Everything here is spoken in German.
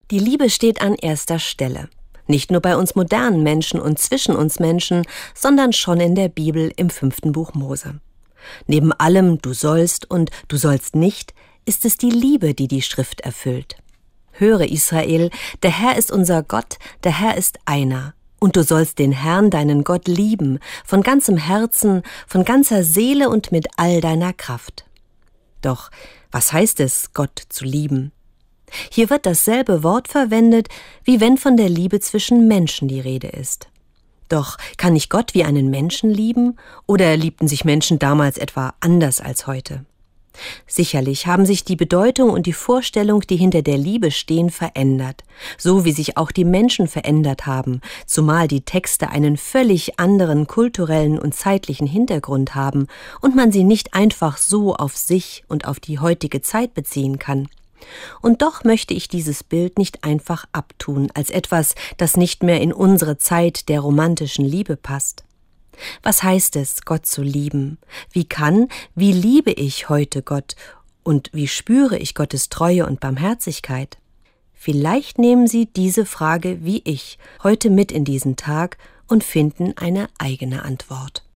Die Liebe steht an erster Stelle. Nicht nur bei uns modernen Menschen und zwischen uns Menschen, sondern schon in der Bibel im 5. Buch Mose. Neben allem Du sollst und Du sollst nicht, ist es die Liebe, die die Schrift erfüllt. Höre, Israel, der Herr ist unser Gott, der Herr ist einer. Und du sollst den Herrn, deinen Gott, lieben, von ganzem Herzen, von ganzer Seele und mit all deiner Kraft. Doch was heißt es, Gott zu lieben? Hier wird dasselbe Wort verwendet, wie wenn von der Liebe zwischen Menschen die Rede ist. Doch kann ich Gott wie einen Menschen lieben, oder liebten sich Menschen damals etwa anders als heute? Sicherlich haben sich die Bedeutung und die Vorstellung, die hinter der Liebe stehen, verändert, so wie sich auch die Menschen verändert haben, zumal die Texte einen völlig anderen kulturellen und zeitlichen Hintergrund haben und man sie nicht einfach so auf sich und auf die heutige Zeit beziehen kann. Und doch möchte ich dieses Bild nicht einfach abtun als etwas, das nicht mehr in unsere Zeit der romantischen Liebe passt. Was heißt es, Gott zu lieben? Wie liebe ich heute Gott? Und wie spüre ich Gottes Treue und Barmherzigkeit? Vielleicht nehmen Sie diese Frage wie ich heute mit in diesen Tag und finden eine eigene Antwort.